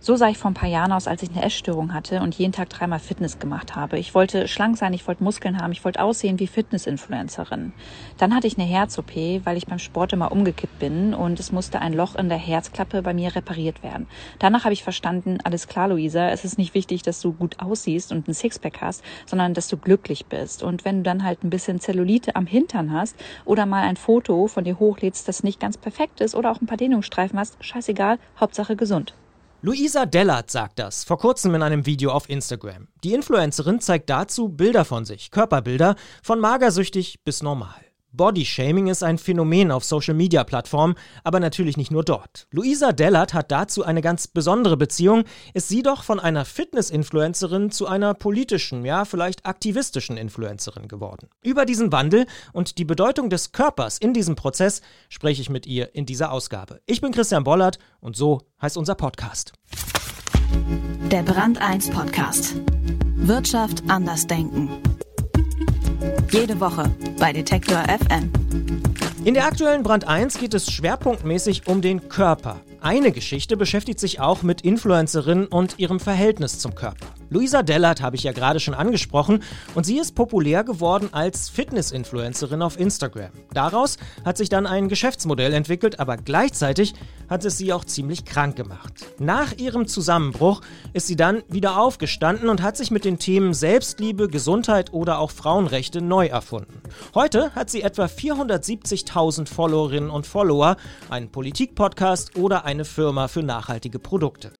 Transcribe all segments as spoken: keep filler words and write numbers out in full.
So sah ich vor ein paar Jahren aus, als ich eine Essstörung hatte und jeden Tag dreimal Fitness gemacht habe. Ich wollte schlank sein, ich wollte Muskeln haben, ich wollte aussehen wie Fitness-Influencerin. Dann hatte ich eine Herz-O P, weil ich beim Sport immer umgekippt bin und es musste ein Loch in der Herzklappe bei mir repariert werden. Danach habe ich verstanden, alles klar, Luisa, es ist nicht wichtig, dass du gut aussiehst und ein Sixpack hast, sondern dass du glücklich bist. Und wenn du dann halt ein bisschen Zellulite am Hintern hast oder mal ein Foto von dir hochlädst, das nicht ganz perfekt ist oder auch ein paar Dehnungsstreifen hast, scheißegal, Hauptsache gesund. Luisa Dellert sagt das vor kurzem in einem Video auf Instagram. Die Influencerin zeigt dazu Bilder von sich, Körperbilder, von magersüchtig bis normal. Bodyshaming ist ein Phänomen auf Social-Media-Plattformen, aber natürlich nicht nur dort. Luisa Dellert hat dazu eine ganz besondere Beziehung, ist sie doch von einer Fitness-Influencerin zu einer politischen, ja vielleicht aktivistischen Influencerin geworden. Über diesen Wandel und die Bedeutung des Körpers in diesem Prozess spreche ich mit ihr in dieser Ausgabe. Ich bin Christian Bollert und so heißt unser Podcast. Der Brand eins Podcast. Wirtschaft anders denken. Jede Woche bei Detektor F M. In der aktuellen Brand eins geht es schwerpunktmäßig um den Körper. Eine Geschichte beschäftigt sich auch mit Influencerinnen und ihrem Verhältnis zum Körper. Luisa Dellert habe ich ja gerade schon angesprochen und sie ist populär geworden als Fitness-Influencerin auf Instagram. Daraus hat sich dann ein Geschäftsmodell entwickelt, aber gleichzeitig hat es sie auch ziemlich krank gemacht. Nach ihrem Zusammenbruch ist sie dann wieder aufgestanden und hat sich mit den Themen Selbstliebe, Gesundheit oder auch Frauenrechte neu erfunden. Heute hat sie etwa vierhundertsiebzigtausend Followerinnen und Follower, einen Politik-Podcast oder eine Firma für nachhaltige Produkte.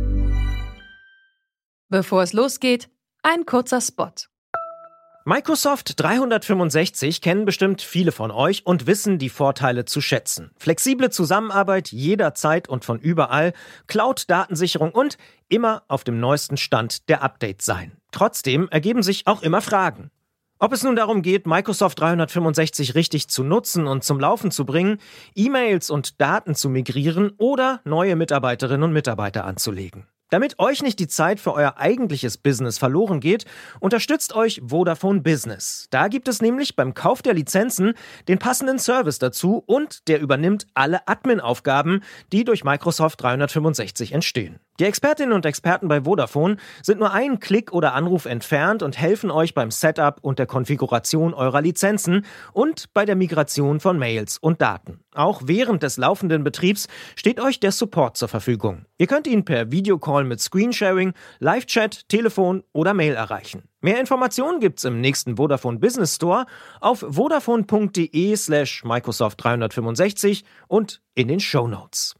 Bevor es losgeht, ein kurzer Spot. Microsoft dreihundertfünfundsechzig kennen bestimmt viele von euch und wissen die Vorteile zu schätzen. Flexible Zusammenarbeit jederzeit und von überall, Cloud-Datensicherung und immer auf dem neuesten Stand der Updates sein. Trotzdem ergeben sich auch immer Fragen. Ob es nun darum geht, Microsoft dreihundertfünfundsechzig richtig zu nutzen und zum Laufen zu bringen, E-Mails und Daten zu migrieren oder neue Mitarbeiterinnen und Mitarbeiter anzulegen. Damit euch nicht die Zeit für euer eigentliches Business verloren geht, unterstützt euch Vodafone Business. Da gibt es nämlich beim Kauf der Lizenzen den passenden Service dazu und der übernimmt alle Admin-Aufgaben, die durch Microsoft dreihundertfünfundsechzig entstehen. Die Expertinnen und Experten bei Vodafone sind nur einen Klick oder Anruf entfernt und helfen euch beim Setup und der Konfiguration eurer Lizenzen und bei der Migration von Mails und Daten. Auch während des laufenden Betriebs steht euch der Support zur Verfügung. Ihr könnt ihn per Videocall mit Screensharing, Live-Chat, Telefon oder Mail erreichen. Mehr Informationen gibt's im nächsten Vodafone Business Store auf vodafone.de slash Microsoft dreihundertfünfundsechzig und in den Shownotes.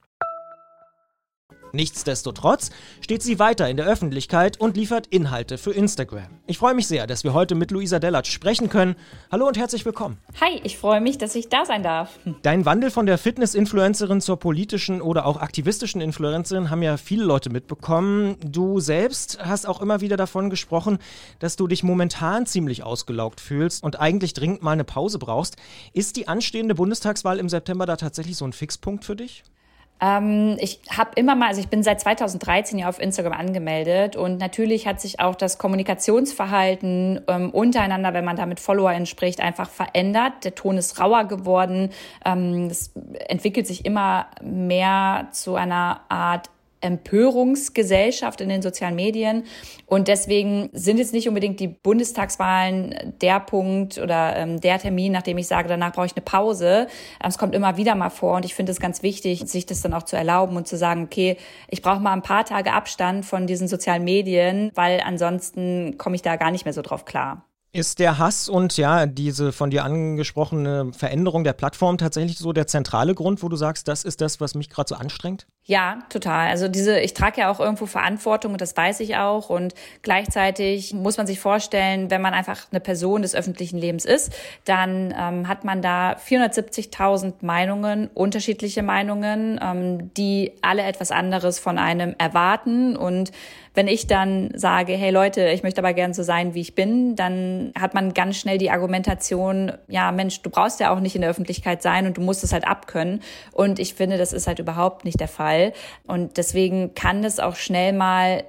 Nichtsdestotrotz steht sie weiter in der Öffentlichkeit und liefert Inhalte für Instagram. Ich freue mich sehr, dass wir heute mit Luisa Dellert sprechen können. Hallo und herzlich willkommen. Hi, ich freue mich, dass ich da sein darf. Dein Wandel von der Fitness-Influencerin zur politischen oder auch aktivistischen Influencerin haben ja viele Leute mitbekommen. Du selbst hast auch immer wieder davon gesprochen, dass du dich momentan ziemlich ausgelaugt fühlst und eigentlich dringend mal eine Pause brauchst. Ist die anstehende Bundestagswahl im September da tatsächlich so ein Fixpunkt für dich? Ähm, ich habe immer mal, also ich bin seit zweitausenddreizehn ja auf Instagram angemeldet und natürlich hat sich auch das Kommunikationsverhalten ähm, untereinander, wenn man da mit FollowerInnen spricht, einfach verändert. Der Ton ist rauer geworden. Ähm, es entwickelt sich immer mehr zu einer Art Empörungsgesellschaft in den sozialen Medien. Und deswegen sind jetzt nicht unbedingt die Bundestagswahlen der Punkt oder ähm, der Termin, nachdem ich sage, danach brauche ich eine Pause. Es kommt immer wieder mal vor und ich finde es ganz wichtig, sich das dann auch zu erlauben und zu sagen, okay, ich brauche mal ein paar Tage Abstand von diesen sozialen Medien, weil ansonsten komme ich da gar nicht mehr so drauf klar. Ist der Hass und ja diese von dir angesprochene Veränderung der Plattform tatsächlich so der zentrale Grund, wo du sagst, das ist das, was mich gerade so anstrengt? Ja, total. Also diese, ich trage ja auch irgendwo Verantwortung und das weiß ich auch. Und gleichzeitig muss man sich vorstellen, wenn man einfach eine Person des öffentlichen Lebens ist, dann ähm, hat man da vierhundertsiebzigtausend Meinungen, unterschiedliche Meinungen, ähm, die alle etwas anderes von einem erwarten. Und wenn ich dann sage, hey Leute, ich möchte aber gern so sein, wie ich bin, dann hat man ganz schnell die Argumentation, ja Mensch, du brauchst ja auch nicht in der Öffentlichkeit sein und du musst es halt abkönnen. Und ich finde, das ist halt überhaupt nicht der Fall. Und deswegen kann das auch schnell mal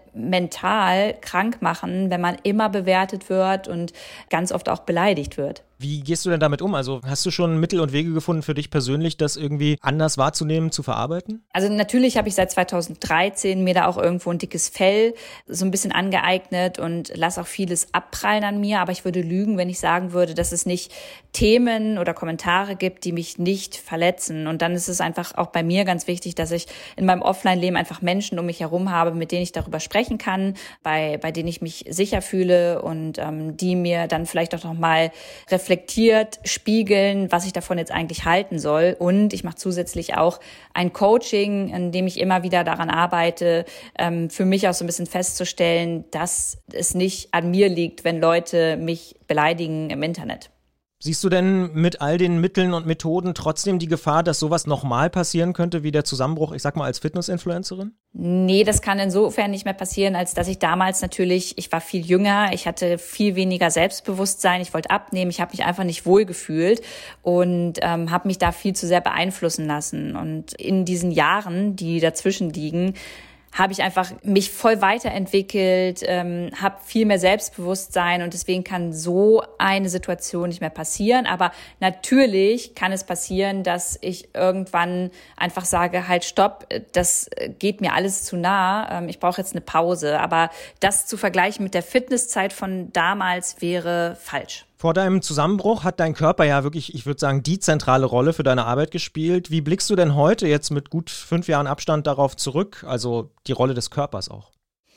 mental krank machen, wenn man immer bewertet wird und ganz oft auch beleidigt wird. Wie gehst du denn damit um? Also hast du schon Mittel und Wege gefunden für dich persönlich, das irgendwie anders wahrzunehmen, zu verarbeiten? Also natürlich habe ich seit zweitausenddreizehn mir da auch irgendwo ein dickes Fell so ein bisschen angeeignet und lasse auch vieles abprallen an mir. Aber ich würde lügen, wenn ich sagen würde, dass es nicht Themen oder Kommentare gibt, die mich nicht verletzen. Und dann ist es einfach auch bei mir ganz wichtig, dass ich in meinem Offline-Leben einfach Menschen um mich herum habe, mit denen ich darüber sprechen kann, bei, bei denen ich mich sicher fühle und ähm, die mir dann vielleicht auch noch mal reflektiert spiegeln, was ich davon jetzt eigentlich halten soll. Und ich mache zusätzlich auch ein Coaching, in dem ich immer wieder daran arbeite, ähm, für mich auch so ein bisschen festzustellen, dass es nicht an mir liegt, wenn Leute mich beleidigen im Internet. Siehst du denn mit all den Mitteln und Methoden trotzdem die Gefahr, dass sowas nochmal passieren könnte wie der Zusammenbruch, ich sag mal, als Fitness-Influencerin? Nee, das kann insofern nicht mehr passieren, als dass ich damals natürlich, ich war viel jünger, ich hatte viel weniger Selbstbewusstsein, ich wollte abnehmen, ich habe mich einfach nicht wohl gefühlt und ähm, habe mich da viel zu sehr beeinflussen lassen. Und in diesen Jahren, die dazwischen liegen, habe ich einfach mich voll weiterentwickelt, ähm, habe viel mehr Selbstbewusstsein und deswegen kann so eine Situation nicht mehr passieren. Aber natürlich kann es passieren, dass ich irgendwann einfach sage, halt stopp, das geht mir alles zu nah, ähm, ich brauche jetzt eine Pause. Aber das zu vergleichen mit der Fitnesszeit von damals wäre falsch. Vor deinem Zusammenbruch hat dein Körper ja wirklich, ich würde sagen, die zentrale Rolle für deine Arbeit gespielt. Wie blickst du denn heute jetzt mit gut fünf Jahren Abstand darauf zurück? Also die Rolle des Körpers auch.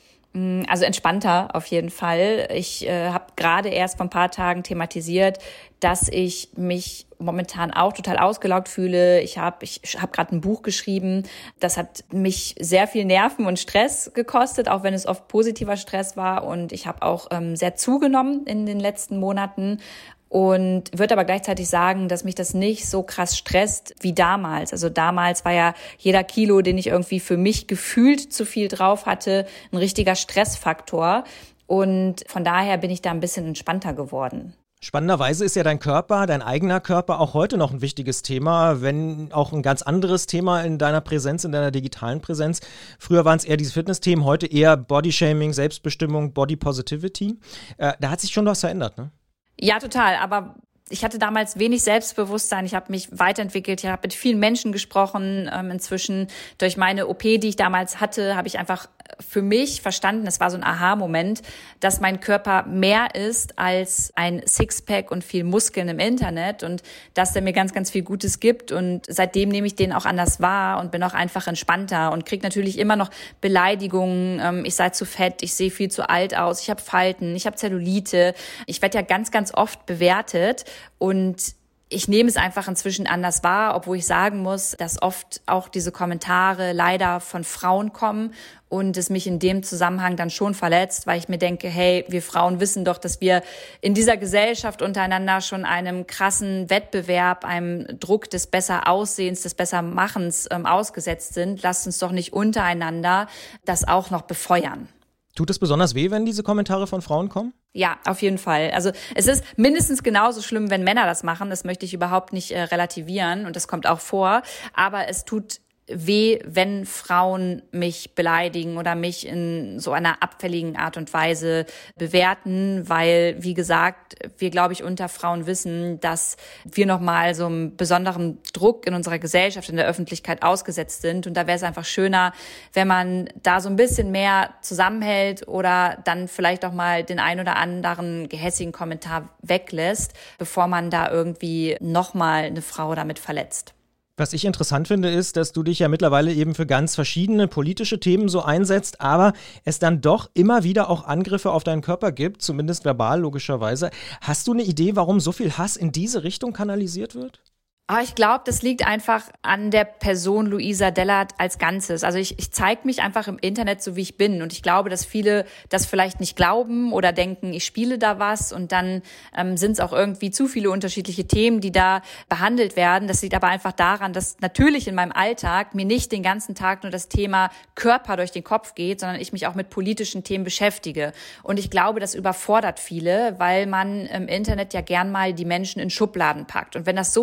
Also entspannter auf jeden Fall. Ich äh, habe gerade erst vor ein paar Tagen thematisiert, dass ich mich momentan auch total ausgelaugt fühle. Ich habe ich hab gerade ein Buch geschrieben. Das hat mich sehr viel Nerven und Stress gekostet, auch wenn es oft positiver Stress war. Und ich habe auch ähm, sehr zugenommen in den letzten Monaten. Und würde aber gleichzeitig sagen, dass mich das nicht so krass stresst wie damals. Also damals war ja jeder Kilo, den ich irgendwie für mich gefühlt zu viel drauf hatte, ein richtiger Stressfaktor. Und von daher bin ich da ein bisschen entspannter geworden. Spannenderweise ist ja dein Körper, dein eigener Körper auch heute noch ein wichtiges Thema, wenn auch ein ganz anderes Thema in deiner Präsenz, in deiner digitalen Präsenz. Früher waren es eher diese Fitness-Themen, heute eher Bodyshaming, Selbstbestimmung, Body Positivity. Äh, da hat sich schon was verändert, ne? Ja, total. Aber ich hatte damals wenig Selbstbewusstsein. Ich habe mich weiterentwickelt. Ich habe mit vielen Menschen gesprochen. Ähm, inzwischen durch meine O P, die ich damals hatte, habe ich einfach für mich verstanden, es war so ein Aha-Moment, dass mein Körper mehr ist als ein Sixpack und viel Muskeln im Internet und dass der mir ganz, ganz viel Gutes gibt. Und seitdem nehme ich den auch anders wahr und bin auch einfach entspannter und kriege natürlich immer noch Beleidigungen. Ähm, ich sei zu fett, ich sehe viel zu alt aus, ich habe Falten, ich habe Zellulite. Ich werde ja ganz, ganz oft bewertet und ich nehme es einfach inzwischen anders wahr, obwohl ich sagen muss, dass oft auch diese Kommentare leider von Frauen kommen und es mich in dem Zusammenhang dann schon verletzt, weil ich mir denke, hey, wir Frauen wissen doch, dass wir in dieser Gesellschaft untereinander schon einem krassen Wettbewerb, einem Druck des Besser-Aussehens, des Besser-Machens ähm, ausgesetzt sind. Lasst uns doch nicht untereinander das auch noch befeuern. Tut es besonders weh, wenn diese Kommentare von Frauen kommen? Ja, auf jeden Fall. Also es ist mindestens genauso schlimm, wenn Männer das machen. Das möchte ich überhaupt nicht äh, relativieren und das kommt auch vor. Aber es tut weh, wenn Frauen mich beleidigen oder mich in so einer abfälligen Art und Weise bewerten, weil, wie gesagt, wir, glaube ich, unter Frauen wissen, dass wir nochmal so einem besonderen Druck in unserer Gesellschaft, in der Öffentlichkeit ausgesetzt sind. Und da wäre es einfach schöner, wenn man da so ein bisschen mehr zusammenhält oder dann vielleicht auch mal den ein oder anderen gehässigen Kommentar weglässt, bevor man da irgendwie nochmal eine Frau damit verletzt. Was ich interessant finde, ist, dass du dich ja mittlerweile eben für ganz verschiedene politische Themen so einsetzt, aber es dann doch immer wieder auch Angriffe auf deinen Körper gibt, zumindest verbal logischerweise. Hast du eine Idee, warum so viel Hass in diese Richtung kanalisiert wird? Aber ich glaube, das liegt einfach an der Person Luisa Dellert als Ganzes. Also ich, ich zeige mich einfach im Internet so, wie ich bin. Und ich glaube, dass viele das vielleicht nicht glauben oder denken, ich spiele da was. Und dann ähm, sind es auch irgendwie zu viele unterschiedliche Themen, die da behandelt werden. Das liegt aber einfach daran, dass natürlich in meinem Alltag mir nicht den ganzen Tag nur das Thema Körper durch den Kopf geht, sondern ich mich auch mit politischen Themen beschäftige. Und ich glaube, das überfordert viele, weil man im Internet ja gern mal die Menschen in Schubladen packt. Und wenn das so viele Schubladen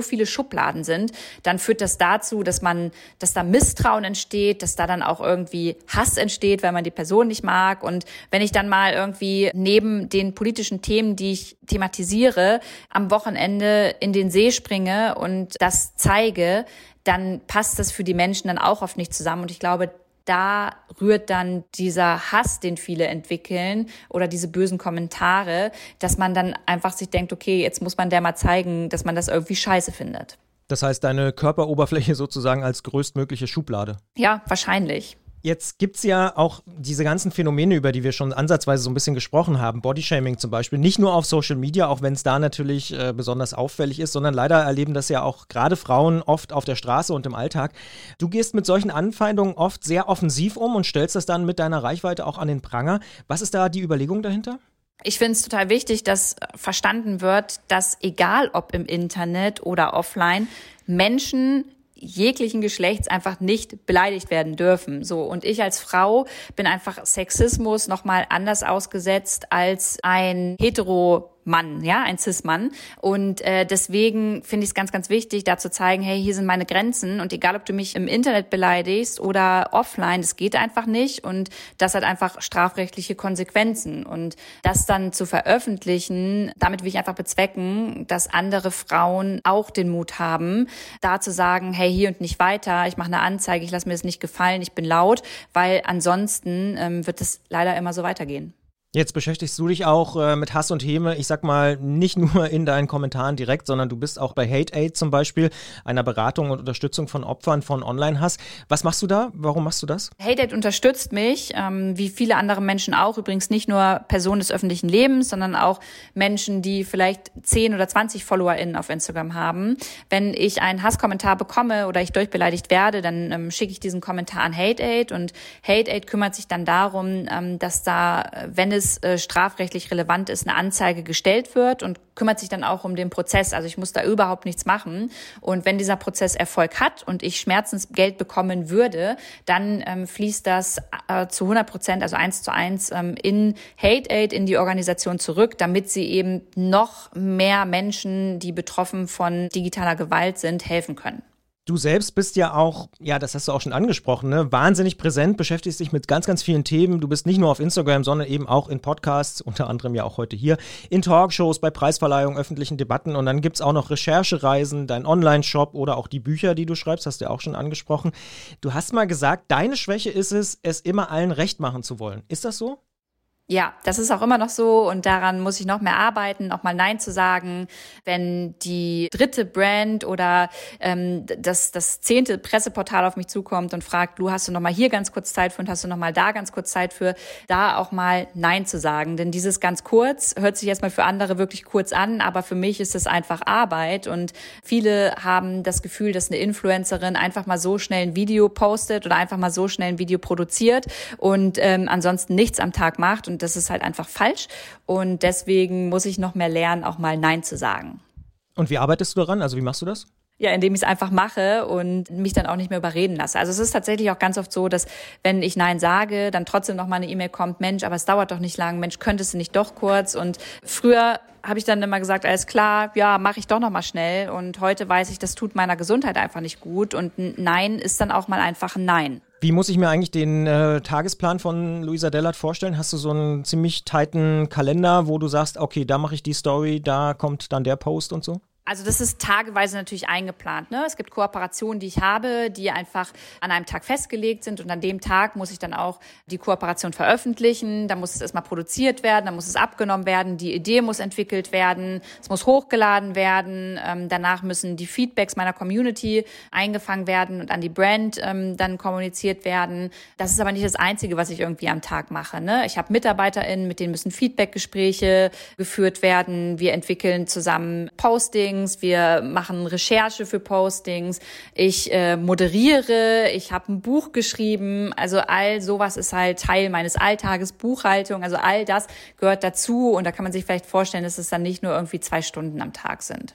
Schubladen sind, dann führt das dazu, dass man, dass da Misstrauen entsteht, dass da dann auch irgendwie Hass entsteht, weil man die Person nicht mag. Und wenn ich dann mal irgendwie neben den politischen Themen, die ich thematisiere, am Wochenende in den See springe und das zeige, dann passt das für die Menschen dann auch oft nicht zusammen. Und ich glaube, da rührt dann dieser Hass, den viele entwickeln oder diese bösen Kommentare, dass man dann einfach sich denkt, okay, jetzt muss man der mal zeigen, dass man das irgendwie scheiße findet. Das heißt, deine Körperoberfläche sozusagen als größtmögliche Schublade. Ja, wahrscheinlich. Jetzt gibt's ja auch diese ganzen Phänomene, über die wir schon ansatzweise so ein bisschen gesprochen haben, Bodyshaming zum Beispiel, nicht nur auf Social Media, auch wenn es da natürlich äh, besonders auffällig ist, sondern leider erleben das ja auch gerade Frauen oft auf der Straße und im Alltag. Du gehst mit solchen Anfeindungen oft sehr offensiv um und stellst das dann mit deiner Reichweite auch an den Pranger. Was ist da die Überlegung dahinter? Ich finde es total wichtig, dass verstanden wird, dass egal ob im Internet oder offline, Menschen jeglichen Geschlechts einfach nicht beleidigt werden dürfen. So, und ich als Frau bin einfach Sexismus nochmal anders ausgesetzt als ein hetero Mann, ja, ein Cis-Mann. Und äh, deswegen finde ich es ganz, ganz wichtig, da zu zeigen, hey, hier sind meine Grenzen. Und egal, ob du mich im Internet beleidigst oder offline, das geht einfach nicht. Und das hat einfach strafrechtliche Konsequenzen. Und das dann zu veröffentlichen, damit will ich einfach bezwecken, dass andere Frauen auch den Mut haben, da zu sagen, hey, hier und nicht weiter, ich mache eine Anzeige, ich lasse mir das nicht gefallen, ich bin laut, weil ansonsten ähm, wird es leider immer so weitergehen. Jetzt beschäftigst du dich auch äh, mit Hass und Häme, ich sag mal, nicht nur in deinen Kommentaren direkt, sondern du bist auch bei Hate Aid zum Beispiel, einer Beratung und Unterstützung von Opfern von Online-Hass. Was machst du da? Warum machst du das? Hate Aid unterstützt mich, ähm, wie viele andere Menschen auch, übrigens nicht nur Personen des öffentlichen Lebens, sondern auch Menschen, die vielleicht zehn oder zwanzig FollowerInnen auf Instagram haben. Wenn ich einen Hasskommentar bekomme oder ich durchbeleidigt werde, dann ähm, schicke ich diesen Kommentar an Hate Aid und Hate Aid kümmert sich dann darum, ähm, dass da, wenn es äh, strafrechtlich relevant ist, eine Anzeige gestellt wird und kümmert sich dann auch um den Prozess. Also ich muss da überhaupt nichts machen. Und wenn dieser Prozess Erfolg hat und ich Schmerzensgeld bekommen würde, dann ähm, fließt das äh, zu hundert Prozent, also eins zu eins, ähm, in Hate Aid, in die Organisation zurück, damit sie eben noch mehr Menschen, die betroffen von digitaler Gewalt sind, helfen können. Du selbst bist ja auch, ja, das hast du auch schon angesprochen, ne, wahnsinnig präsent, beschäftigst dich mit ganz, ganz vielen Themen. Du bist nicht nur auf Instagram, sondern eben auch in Podcasts, unter anderem ja auch heute hier, in Talkshows, bei Preisverleihungen, öffentlichen Debatten. Und dann gibt's auch noch Recherchereisen, dein Online-Shop oder auch die Bücher, die du schreibst, hast du ja auch schon angesprochen. Du hast mal gesagt, deine Schwäche ist es, es immer allen recht machen zu wollen. Ist das so? Ja, das ist auch immer noch so und daran muss ich noch mehr arbeiten, auch mal Nein zu sagen. Wenn die dritte Brand oder ähm, das, das zehnte Presseportal auf mich zukommt und fragt, du hast du noch mal hier ganz kurz Zeit für und hast du noch mal da ganz kurz Zeit für, da auch mal Nein zu sagen. Denn dieses ganz kurz hört sich erstmal für andere wirklich kurz an, aber für mich ist es einfach Arbeit und viele haben das Gefühl, dass eine Influencerin einfach mal so schnell ein Video postet oder einfach mal so schnell ein Video produziert und ähm, ansonsten nichts am Tag macht. Und das ist halt einfach falsch. Und deswegen muss ich noch mehr lernen, auch mal Nein zu sagen. Und wie arbeitest du daran? Also wie machst du das? Ja, indem ich es einfach mache und mich dann auch nicht mehr überreden lasse. Also es ist tatsächlich auch ganz oft so, dass wenn ich Nein sage, dann trotzdem noch mal eine E-Mail kommt, Mensch, aber es dauert doch nicht lang, Mensch, könntest du nicht doch kurz? Und früher habe ich dann immer gesagt, alles klar, ja, mache ich doch noch mal schnell. Und heute weiß ich, das tut meiner Gesundheit einfach nicht gut. Und ein Nein ist dann auch mal einfach ein Nein. Wie muss ich mir eigentlich den äh, Tagesplan von Luisa Dellert vorstellen? Hast du so einen ziemlich tighten Kalender, wo du sagst, okay, da mache ich die Story, da kommt dann der Post und so? Also das ist tageweise natürlich eingeplant, ne? Es gibt Kooperationen, die ich habe, die einfach an einem Tag festgelegt sind und an dem Tag muss ich dann auch die Kooperation veröffentlichen, dann muss es erstmal produziert werden, dann muss es abgenommen werden, die Idee muss entwickelt werden, es muss hochgeladen werden, ähm, danach müssen die Feedbacks meiner Community eingefangen werden und an die Brand ähm, dann kommuniziert werden. Das ist aber nicht das Einzige, was ich irgendwie am Tag mache, ne? Ich habe MitarbeiterInnen, mit denen müssen Feedbackgespräche geführt werden, wir entwickeln zusammen Postings, wir machen Recherche für Postings, ich äh, moderiere, ich habe ein Buch geschrieben, also all sowas ist halt Teil meines Alltages, Buchhaltung, also all das gehört dazu und da kann man sich vielleicht vorstellen, dass es dann nicht nur irgendwie zwei Stunden am Tag sind.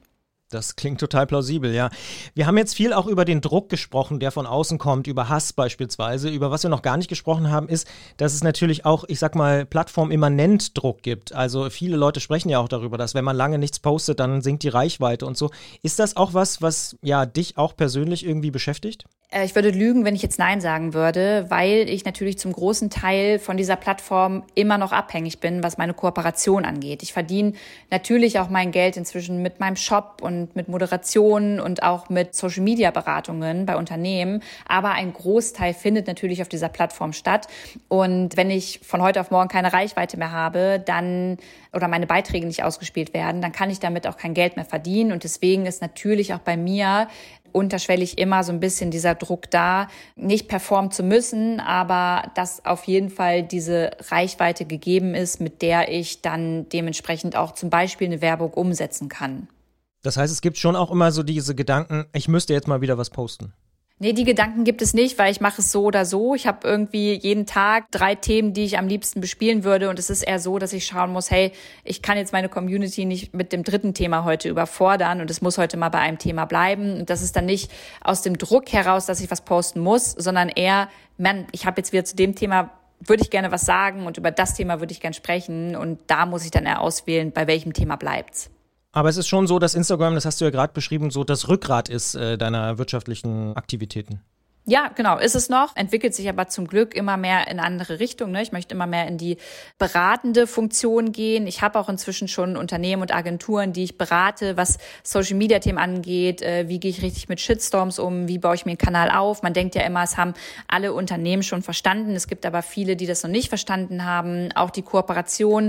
Das klingt total plausibel, ja. Wir haben jetzt viel auch über den Druck gesprochen, der von außen kommt, über Hass beispielsweise. Über was wir noch gar nicht gesprochen haben, ist, dass es natürlich auch, ich sag mal, plattformimmanent Druck gibt. Also viele Leute sprechen ja auch darüber, dass wenn man lange nichts postet, dann sinkt die Reichweite und so. Ist das auch was, was ja dich auch persönlich irgendwie beschäftigt? Ich würde lügen, wenn ich jetzt Nein sagen würde, weil ich natürlich zum großen Teil von dieser Plattform immer noch abhängig bin, was meine Kooperation angeht. Ich verdiene natürlich auch mein Geld inzwischen mit meinem Shop und mit Moderationen und auch mit Social-Media-Beratungen bei Unternehmen. Aber ein Großteil findet natürlich auf dieser Plattform statt. Und wenn ich von heute auf morgen keine Reichweite mehr habe, dann oder meine Beiträge nicht ausgespielt werden, dann kann ich damit auch kein Geld mehr verdienen. Und deswegen ist natürlich auch bei mir unterschwellig immer so ein bisschen dieser Druck da, nicht performen zu müssen, aber dass auf jeden Fall diese Reichweite gegeben ist, mit der ich dann dementsprechend auch zum Beispiel eine Werbung umsetzen kann. Das heißt, es gibt schon auch immer so diese Gedanken, ich müsste jetzt mal wieder was posten. Nee, die Gedanken gibt es nicht, weil ich mache es so oder so. Ich habe irgendwie jeden Tag drei Themen, die ich am liebsten bespielen würde. Und es ist eher so, dass ich schauen muss, hey, ich kann jetzt meine Community nicht mit dem dritten Thema heute überfordern und es muss heute mal bei einem Thema bleiben. Und das ist dann nicht aus dem Druck heraus, dass ich was posten muss, sondern eher, man, ich habe jetzt wieder zu dem Thema, würde ich gerne was sagen und über das Thema würde ich gerne sprechen. Und da muss ich dann eher auswählen, bei welchem Thema bleibt's. Aber es ist schon so, dass Instagram, das hast du ja gerade beschrieben, so das Rückgrat ist äh, deiner wirtschaftlichen Aktivitäten. Ja, genau, ist es noch, entwickelt sich aber zum Glück immer mehr in andere Richtungen. Ne? Ich möchte immer mehr in die beratende Funktion gehen. Ich habe auch inzwischen schon Unternehmen und Agenturen, die ich berate, was Social-Media-Themen angeht. Äh, wie gehe ich richtig mit Shitstorms um? Wie baue ich mir einen Kanal auf? Man denkt ja immer, es haben alle Unternehmen schon verstanden. Es gibt aber viele, die das noch nicht verstanden haben. Auch die Kooperation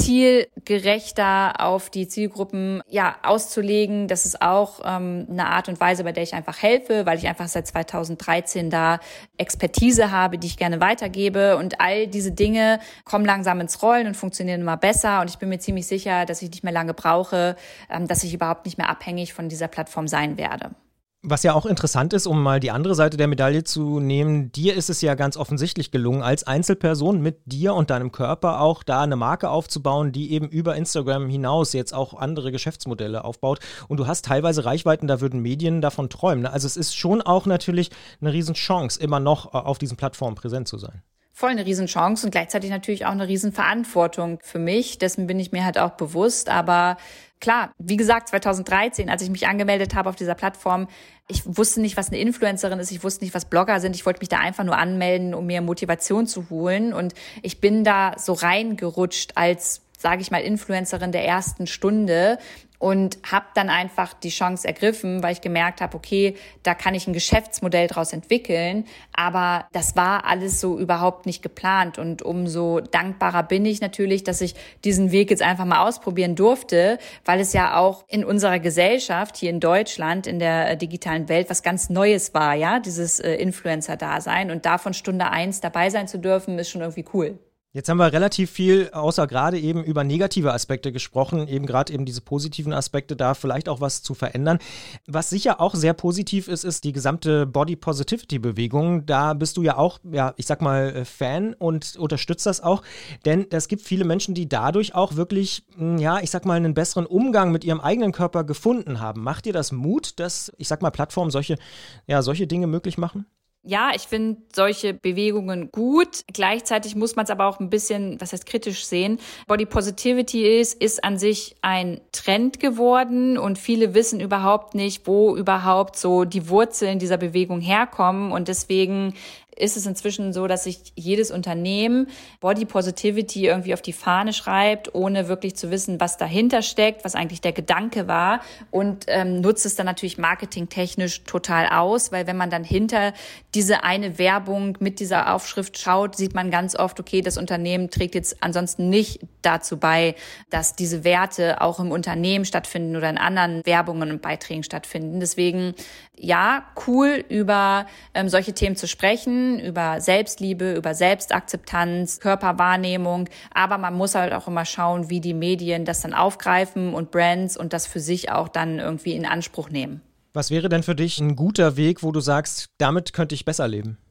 zielgerechter auf die Zielgruppen ja auszulegen. Das ist auch ähm, eine Art und Weise, bei der ich einfach helfe, weil ich einfach seit zweitausenddreizehn da Expertise habe, die ich gerne weitergebe. Und all diese Dinge kommen langsam ins Rollen und funktionieren immer besser. Und ich bin mir ziemlich sicher, dass ich nicht mehr lange brauche, dass ich überhaupt nicht mehr abhängig von dieser Plattform sein werde. Was ja auch interessant ist, um mal die andere Seite der Medaille zu nehmen, dir ist es ja ganz offensichtlich gelungen, als Einzelperson mit dir und deinem Körper auch da eine Marke aufzubauen, die eben über Instagram hinaus jetzt auch andere Geschäftsmodelle aufbaut. Und du hast teilweise Reichweiten, da würden Medien davon träumen. Also es ist schon auch natürlich eine Riesenchance, immer noch auf diesen Plattformen präsent zu sein. Voll eine Riesenchance und gleichzeitig natürlich auch eine Riesenverantwortung für mich. Dessen bin ich mir halt auch bewusst. Aber klar, wie gesagt, zweitausenddreizehn, als ich mich angemeldet habe auf dieser Plattform, ich wusste nicht, was eine Influencerin ist. Ich wusste nicht, was Blogger sind. Ich wollte mich da einfach nur anmelden, um mir Motivation zu holen. Und ich bin da so reingerutscht als, sage ich mal, Influencerin der ersten Stunde. Und habe dann einfach die Chance ergriffen, weil ich gemerkt habe, okay, da kann ich ein Geschäftsmodell draus entwickeln. Aber das war alles so überhaupt nicht geplant. Und umso dankbarer bin ich natürlich, dass ich diesen Weg jetzt einfach mal ausprobieren durfte, weil es ja auch in unserer Gesellschaft hier in Deutschland, in der digitalen Welt, was ganz Neues war, ja, dieses Influencer-Dasein. Und da von Stunde eins dabei sein zu dürfen, ist schon irgendwie cool. Jetzt haben wir relativ viel, außer gerade eben über negative Aspekte gesprochen, eben gerade eben diese positiven Aspekte, da vielleicht auch was zu verändern. Was sicher auch sehr positiv ist, ist die gesamte Body-Positivity-Bewegung. Da bist du ja auch, ja, ich sag mal, Fan und unterstützt das auch, denn es gibt viele Menschen, die dadurch auch wirklich, ja, ich sag mal, einen besseren Umgang mit ihrem eigenen Körper gefunden haben. Macht dir das Mut, dass, ich sag mal, Plattformen solche, ja, solche Dinge möglich machen? Ja, ich finde solche Bewegungen gut. Gleichzeitig muss man es aber auch ein bisschen, was heißt kritisch sehen. Body Positivity ist, ist an sich ein Trend geworden und viele wissen überhaupt nicht, wo überhaupt so die Wurzeln dieser Bewegung herkommen und deswegen ist es inzwischen so, dass sich jedes Unternehmen Body Positivity irgendwie auf die Fahne schreibt, ohne wirklich zu wissen, was dahinter steckt, was eigentlich der Gedanke war und ähm, nutzt es dann natürlich marketingtechnisch total aus, weil wenn man dann hinter diese eine Werbung mit dieser Aufschrift schaut, sieht man ganz oft, okay, das Unternehmen trägt jetzt ansonsten nicht dazu bei, dass diese Werte auch im Unternehmen stattfinden oder in anderen Werbungen und Beiträgen stattfinden. Deswegen, ja, cool, über ähm, solche Themen zu sprechen, über Selbstliebe, über Selbstakzeptanz, Körperwahrnehmung. Aber man muss halt auch immer schauen, wie die Medien das dann aufgreifen und Brands und das für sich auch dann irgendwie in Anspruch nehmen. Was wäre denn für dich ein guter Weg, wo du sagst, damit könnte ich besser leben?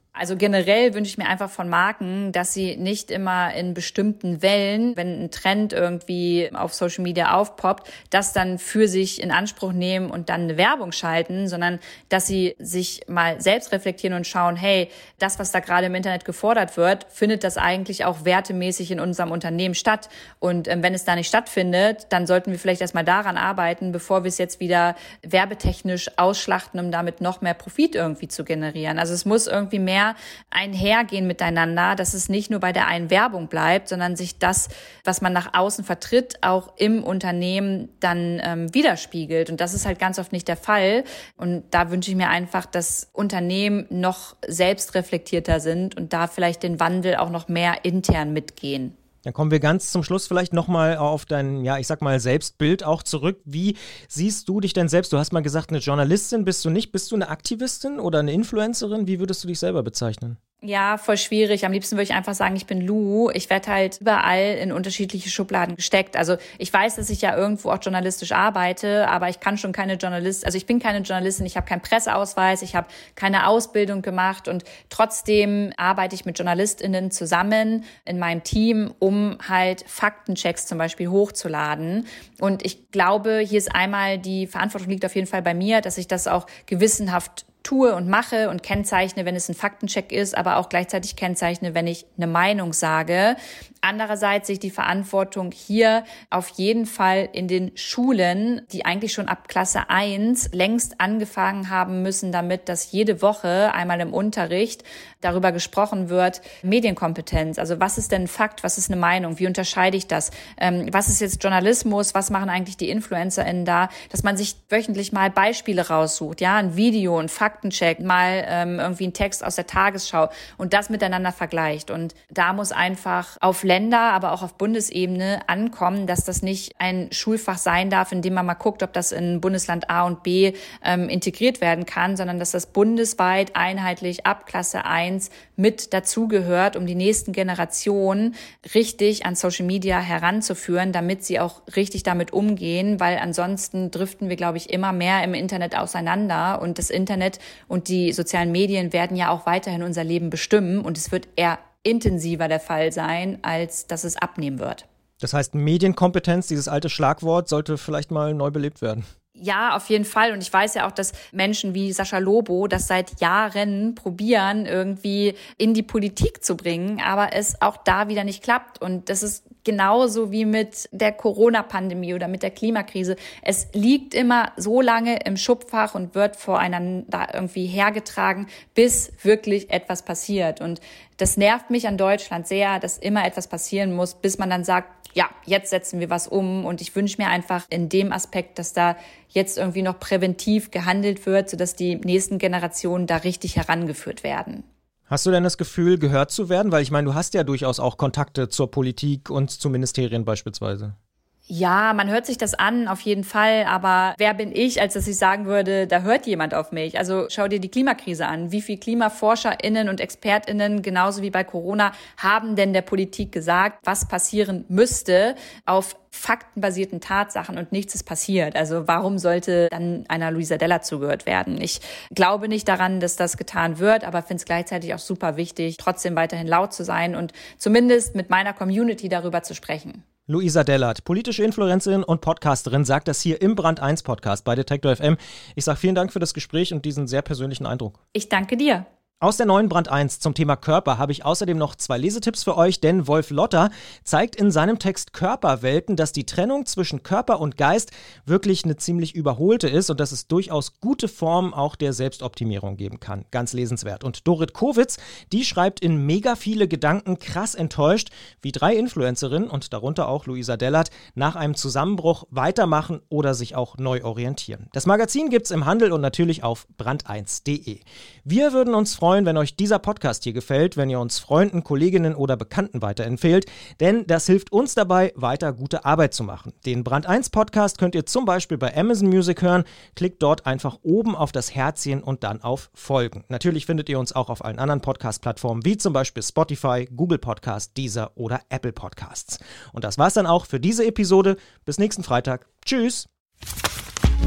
Also generell wünsche ich mir einfach von Marken, dass sie nicht immer in bestimmten Wellen, wenn ein Trend irgendwie auf Social Media aufpoppt, das dann für sich in Anspruch nehmen und dann eine Werbung schalten, sondern dass sie sich mal selbst reflektieren und schauen, hey, das, was da gerade im Internet gefordert wird, findet das eigentlich auch wertemäßig in unserem Unternehmen statt? Und ähm, wenn es da nicht stattfindet, dann sollten wir vielleicht erstmal daran arbeiten, bevor wir es jetzt wieder werbetechnisch ausschlachten, um damit noch mehr Profit irgendwie zu generieren. Also es muss irgendwie mehr einhergehen miteinander, dass es nicht nur bei der einen Werbung bleibt, sondern sich das, was man nach außen vertritt, auch im Unternehmen dann ähm, widerspiegelt. Und das ist halt ganz oft nicht der Fall. Und da wünsche ich mir einfach, dass Unternehmen noch selbstreflektierter sind und da vielleicht den Wandel auch noch mehr intern mitgehen. Dann kommen wir ganz zum Schluss vielleicht nochmal auf dein, ja, ich sag mal, Selbstbild auch zurück. Wie siehst du dich denn selbst? Du hast mal gesagt, eine Journalistin bist du nicht. Bist du eine Aktivistin oder eine Influencerin? Wie würdest du dich selber bezeichnen? Ja, voll schwierig. Am liebsten würde ich einfach sagen, ich bin Lou. Ich werde halt überall in unterschiedliche Schubladen gesteckt. Also ich weiß, dass ich ja irgendwo auch journalistisch arbeite, aber ich kann schon keine Journalistin, also ich bin keine Journalistin, ich habe keinen Presseausweis, ich habe keine Ausbildung gemacht und trotzdem arbeite ich mit JournalistInnen zusammen in meinem Team, um halt Faktenchecks zum Beispiel hochzuladen. Und ich glaube, hier ist einmal, die Verantwortung liegt auf jeden Fall bei mir, dass ich das auch gewissenhaft tue und mache und kennzeichne, wenn es ein Faktencheck ist, aber auch gleichzeitig kennzeichne, wenn ich eine Meinung sage. Andererseits sehe ich die Verantwortung hier auf jeden Fall in den Schulen, die eigentlich schon ab Klasse eins längst angefangen haben müssen damit, dass jede Woche einmal im Unterricht darüber gesprochen wird, Medienkompetenz. Also was ist denn ein Fakt, was ist eine Meinung, wie unterscheide ich das? Ähm, was ist jetzt Journalismus, was machen eigentlich die InfluencerInnen da? Dass man sich wöchentlich mal Beispiele raussucht, ja, ein Video, ein Faktencheck, mal ähm, irgendwie ein Text aus der Tagesschau und das miteinander vergleicht. Und da muss einfach auf Länder, aber auch auf Bundesebene ankommen, dass das nicht ein Schulfach sein darf, in dem man mal guckt, ob das in Bundesland A und B ähm, integriert werden kann, sondern dass das bundesweit einheitlich ab Klasse eins mit dazugehört, um die nächsten Generationen richtig an Social Media heranzuführen, damit sie auch richtig damit umgehen, weil ansonsten driften wir, glaube ich, immer mehr im Internet auseinander und das Internet und die sozialen Medien werden ja auch weiterhin unser Leben bestimmen und es wird eher intensiver der Fall sein, als dass es abnehmen wird. Das heißt, Medienkompetenz, dieses alte Schlagwort, sollte vielleicht mal neu belebt werden. Ja, auf jeden Fall. Und ich weiß ja auch, dass Menschen wie Sascha Lobo das seit Jahren probieren, irgendwie in die Politik zu bringen, aber es auch da wieder nicht klappt. Und das ist genauso wie mit der Corona-Pandemie oder mit der Klimakrise. Es liegt immer so lange im Schubfach und wird voreinander irgendwie hergetragen, bis wirklich etwas passiert. Und das nervt mich an Deutschland sehr, dass immer etwas passieren muss, bis man dann sagt, ja, jetzt setzen wir was um. Und ich wünsche mir einfach in dem Aspekt, dass da jetzt irgendwie noch präventiv gehandelt wird, sodass die nächsten Generationen da richtig herangeführt werden. Hast du denn das Gefühl, gehört zu werden? Weil ich meine, du hast ja durchaus auch Kontakte zur Politik und zu Ministerien beispielsweise. Ja, man hört sich das an, auf jeden Fall. Aber wer bin ich, als dass ich sagen würde, da hört jemand auf mich? Also schau dir die Klimakrise an. Wie viel KlimaforscherInnen und ExpertInnen, genauso wie bei Corona, haben denn der Politik gesagt, was passieren müsste auf faktenbasierten Tatsachen und nichts ist passiert. Also warum sollte dann einer Luisa Della zugehört werden? Ich glaube nicht daran, dass das getan wird, aber finde es gleichzeitig auch super wichtig, trotzdem weiterhin laut zu sein und zumindest mit meiner Community darüber zu sprechen. Luisa Dellert, politische Influencerin und Podcasterin, sagt das hier im Brand eins Podcast bei Detektor F M. Ich sage vielen Dank für das Gespräch und diesen sehr persönlichen Eindruck. Ich danke dir. Aus der neuen Brand eins zum Thema Körper habe ich außerdem noch zwei Lesetipps für euch, denn Wolf Lotter zeigt in seinem Text Körperwelten, dass die Trennung zwischen Körper und Geist wirklich eine ziemlich überholte ist und dass es durchaus gute Formen auch der Selbstoptimierung geben kann. Ganz lesenswert. Und Dorit Kowitz, die schreibt in Mega viele Gedanken krass enttäuscht, wie drei Influencerinnen und darunter auch Luisa Dellert nach einem Zusammenbruch weitermachen oder sich auch neu orientieren. Das Magazin gibt's im Handel und natürlich auf brand eins punkt de. Wir würden uns freuen, wenn euch dieser Podcast hier gefällt, wenn ihr uns Freunden, Kolleginnen oder Bekannten weiterempfehlt, denn das hilft uns dabei, weiter gute Arbeit zu machen. Den Brand eins Podcast könnt ihr zum Beispiel bei Amazon Music hören. Klickt dort einfach oben auf das Herzchen und dann auf Folgen. Natürlich findet ihr uns auch auf allen anderen Podcast-Plattformen, wie zum Beispiel Spotify, Google Podcast, Deezer oder Apple Podcasts. Und das war's dann auch für diese Episode. Bis nächsten Freitag. Tschüss!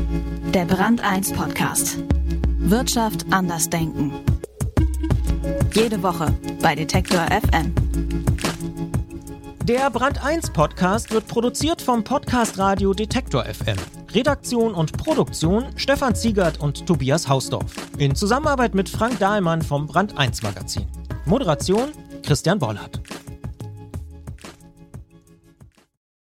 Der Brand eins Podcast. Wirtschaft anders denken. Jede Woche bei Detektor F M. Der Brand eins Podcast wird produziert vom Podcast Radio Detektor F M. Redaktion und Produktion Stefan Ziegert und Tobias Hausdorf. In Zusammenarbeit mit Frank Dahlmann vom Brand eins Magazin. Moderation Christian Bollert.